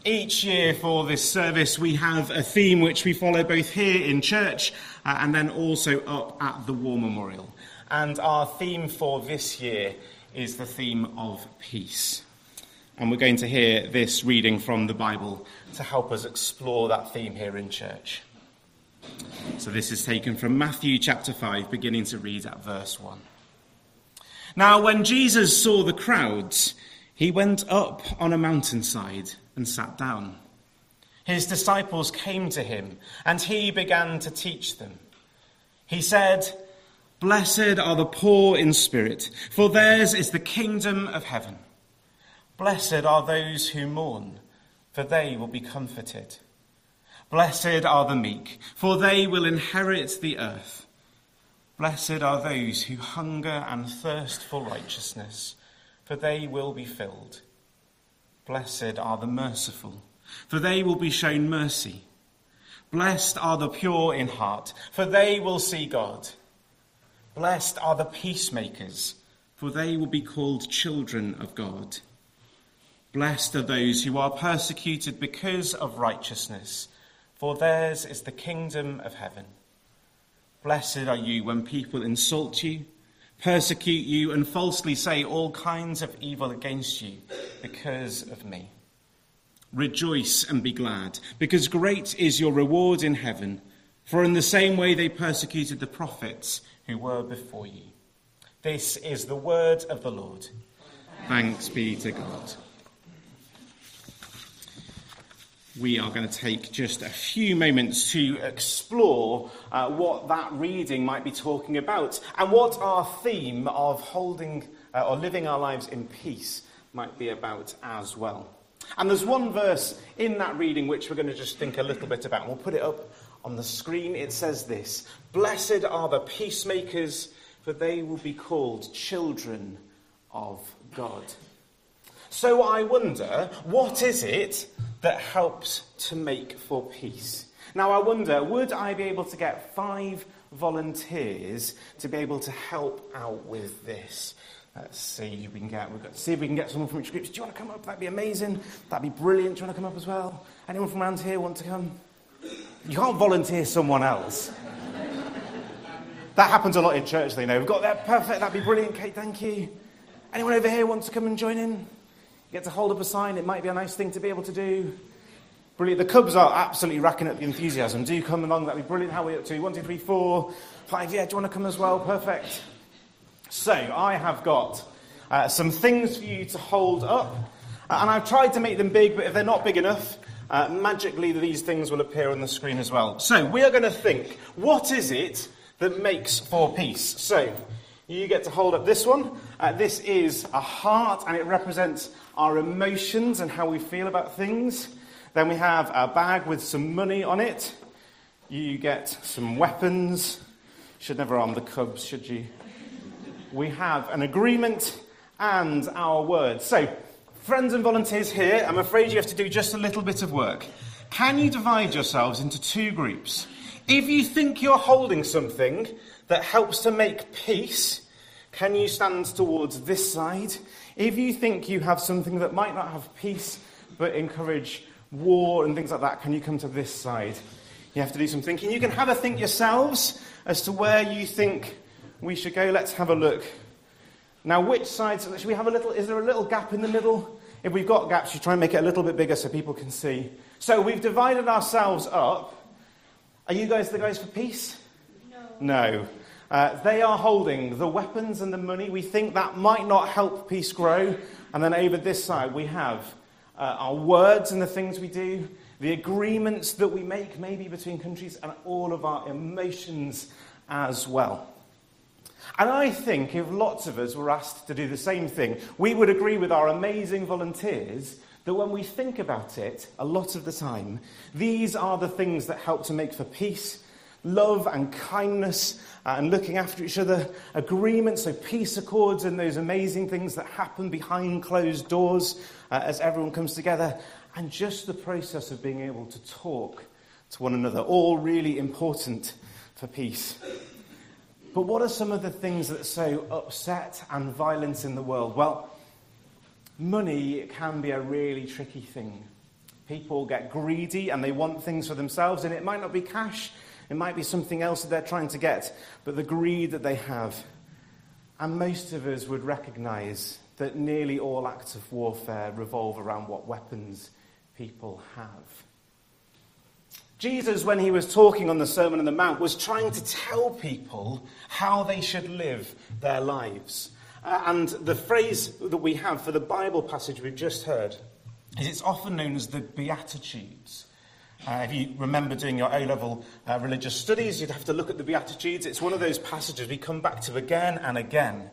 Each year for this service we have a theme which we follow both here in church and then also up at the War Memorial. And our theme for this year is the theme of peace. And we're going to hear this reading from the Bible to help us explore that theme here in church. So this is taken from Matthew chapter 5, beginning to read at verse 1. Now when Jesus saw the crowds, he went up on a mountainside and sat down. His disciples came to him, and he began to teach them. He said, "Blessed are the poor in spirit, for theirs is the kingdom of heaven. Blessed are those who mourn, for they will be comforted. Blessed are the meek, for they will inherit the earth. Blessed are those who hunger and thirst for righteousness, for they will be filled. Blessed are the merciful, for they will be shown mercy. Blessed are the pure in heart, for they will see God. Blessed are the peacemakers, for they will be called children of God. Blessed are those who are persecuted because of righteousness, for theirs is the kingdom of heaven. Blessed are you when people insult you, persecute you, and falsely say all kinds of evil against you because of me. Rejoice and be glad, because great is your reward in heaven, for in the same way they persecuted the prophets who were before you." This is the word of the Lord. Thanks be to God. We are going to take just a few moments to explore what that reading might be talking about and what our theme of holding or living our lives in peace might be about as well. And there's one verse in that reading which we're going to just think a little bit about. We'll put it up on the screen. It says this: "Blessed are the peacemakers, for they will be called children of God." So I wonder, what is it that helps to make for peace? Now I wonder, would I be able to get 5 volunteers to be able to help out with this? Let's see if we can get someone from each group. Do you want to come up? That'd be amazing. That'd be brilliant. Do you want to come up as well? Anyone from around here want to come? You can't volunteer someone else. That happens a lot in church, they know. We've got that, perfect. That'd be brilliant, Kate. Thank you. Anyone over here want to come and join in? You get to hold up a sign. It might be a nice thing to be able to do. Brilliant. The Cubs are absolutely racking up the enthusiasm. Do come along. That'd be brilliant. How are we up to? 1, 2, 3, 4, 5. Yeah, do you want to come as well? Perfect. So I have got some things for you to hold up. And I've tried to make them big, but if they're not big enough, magically these things will appear on the screen as well. So we are going to think, what is it that makes for peace? So you get to hold up this one. This is a heart, and it represents our emotions and how we feel about things. Then we have a bag with some money on it. You get some weapons. Should never arm the Cubs, should you? We have an agreement and our word. So, friends and volunteers here, I'm afraid you have to do just a little bit of work. Can you divide yourselves into 2 groups? If you think you're holding something that helps to make peace, can you stand towards this side? If you think you have something that might not have peace but encourage war and things like that, can you come to this side? You have to do some thinking. You can have a think yourselves as to where you think we should go. Let's have a look. Now, which side? Should we have a little? Is there a little gap in the middle? If we've got gaps, you try and make it a little bit bigger so people can see. So we've divided ourselves up. Are you guys the guys for peace? No. They are holding the weapons and the money. We think that might not help peace grow. And then over this side, we have our words and the things we do, the agreements that we make maybe between countries, and all of our emotions as well. And I think if lots of us were asked to do the same thing, we would agree with our amazing volunteers that when we think about it, a lot of the time, these are the things that help to make for peace, love and kindness, and looking after each other, agreements, so peace accords and those amazing things that happen behind closed doors as everyone comes together, and just the process of being able to talk to one another, all really important for peace. But what are some of the things that sow upset and violence in the world? Well, money can be a really tricky thing. People get greedy and they want things for themselves, and it might not be cash, it might be something else that they're trying to get, but the greed that they have. And most of us would recognise that nearly all acts of warfare revolve around what weapons people have. Jesus, when he was talking on the Sermon on the Mount, was trying to tell people how they should live their lives. And the phrase that we have for the Bible passage we've just heard is it's often known as the Beatitudes. If you remember doing your O-level religious studies, you'd have to look at the Beatitudes. It's one of those passages we come back to again and again.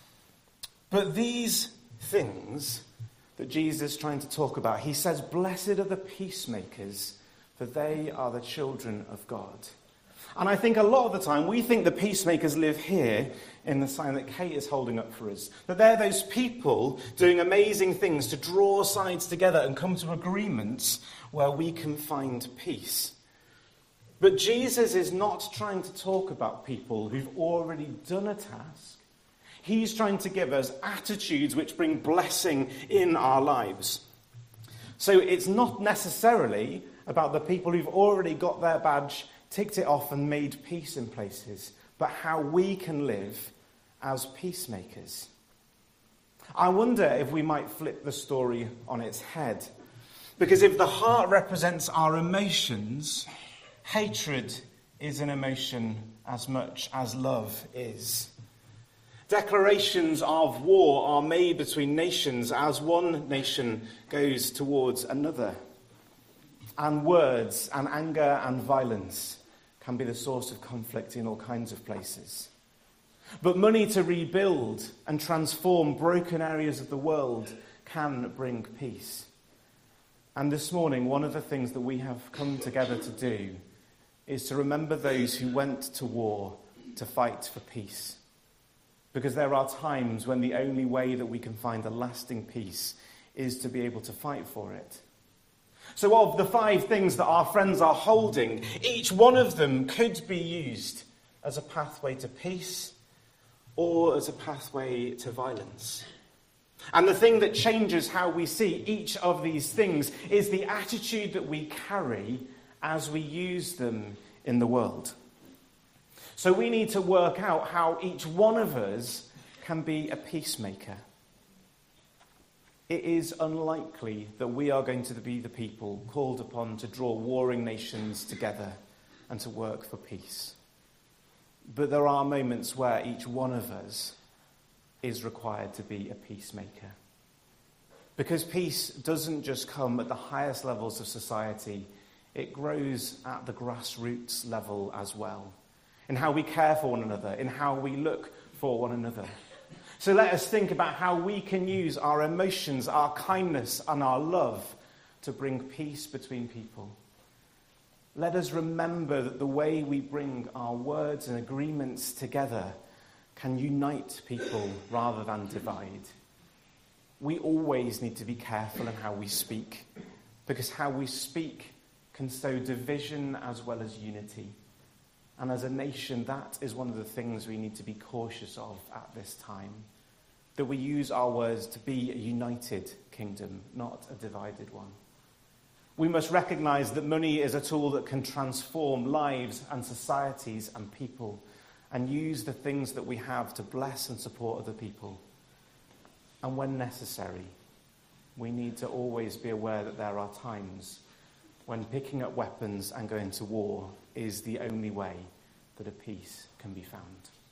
But these things that Jesus is trying to talk about, he says, "Blessed are the peacemakers, for they are the children of God." And I think a lot of the time we think the peacemakers live here in the sign that Kate is holding up for us. That they're those people doing amazing things to draw sides together and come to agreements where we can find peace. But Jesus is not trying to talk about people who've already done a task. He's trying to give us attitudes which bring blessing in our lives. So it's not necessarily about the people who've already got their badge, ticked it off and made peace in places, but how we can live as peacemakers. I wonder if we might flip the story on its head. Because if the heart represents our emotions, hatred is an emotion as much as love is. Declarations of war are made between nations as one nation goes towards another. And words and anger and violence can be the source of conflict in all kinds of places. But money to rebuild and transform broken areas of the world can bring peace. And this morning, one of the things that we have come together to do is to remember those who went to war to fight for peace. Because there are times when the only way that we can find a lasting peace is to be able to fight for it. So of the 5 things that our friends are holding, each one of them could be used as a pathway to peace or as a pathway to violence. And the thing that changes how we see each of these things is the attitude that we carry as we use them in the world. So we need to work out how each one of us can be a peacemaker. It is unlikely that we are going to be the people called upon to draw warring nations together and to work for peace. But there are moments where each one of us is required to be a peacemaker. Because peace doesn't just come at the highest levels of society, it grows at the grassroots level as well. In how we care for one another, in how we look for one another. So let us think about how we can use our emotions, our kindness, and our love to bring peace between people. Let us remember that the way we bring our words and agreements together can unite people rather than divide. We always need to be careful in how we speak, because how we speak can sow division as well as unity. And as a nation, that is one of the things we need to be cautious of at this time. That we use our words to be a united kingdom, not a divided one. We must recognise that money is a tool that can transform lives and societies and people, and use the things that we have to bless and support other people. And when necessary, we need to always be aware that there are times when picking up weapons and going to war is the only way that a peace can be found.